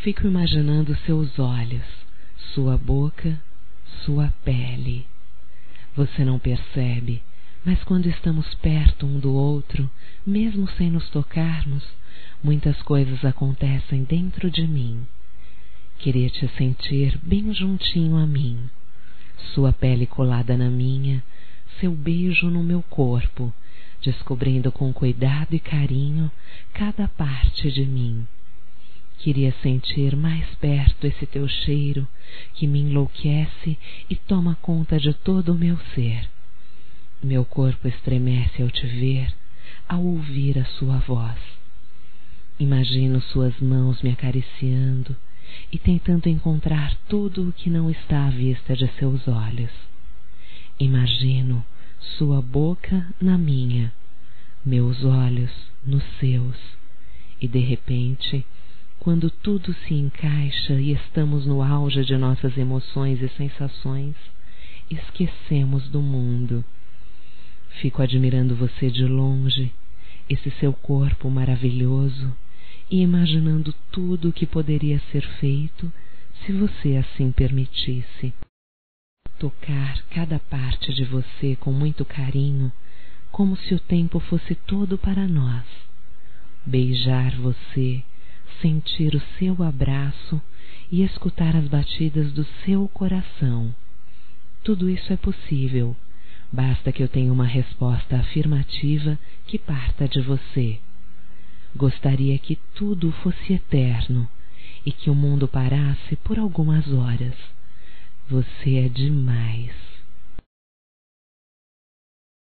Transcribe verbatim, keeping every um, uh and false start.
Fico imaginando seus olhos, sua boca, sua pele. Você não percebe, mas quando estamos perto um do outro, mesmo sem nos tocarmos, muitas coisas acontecem dentro de mim. Queria te sentir bem juntinho a mim, sua pele colada na minha, seu beijo no meu corpo, descobrindo com cuidado e carinho cada parte de mim. Queria sentir mais perto esse teu cheiro que me enlouquece e toma conta de todo o meu ser. Meu corpo estremece ao te ver, ao ouvir a sua voz. Imagino suas mãos me acariciando e tentando encontrar tudo o que não está à vista de seus olhos. Imagino sua boca na minha, meus olhos nos seus, e de repente, quando tudo se encaixa e estamos no auge de nossas emoções e sensações, esquecemos do mundo. Fico admirando você de longe, esse seu corpo maravilhoso, e imaginando tudo o que poderia ser feito se você assim permitisse. Tocar cada parte de você com muito carinho, como se o tempo fosse todo para nós. Beijar você, sentir o seu abraço e escutar as batidas do seu coração. Tudo isso é possível, basta que eu tenha uma resposta afirmativa que parta de você. Gostaria que tudo fosse eterno e que o mundo parasse por algumas horas. Você é demais.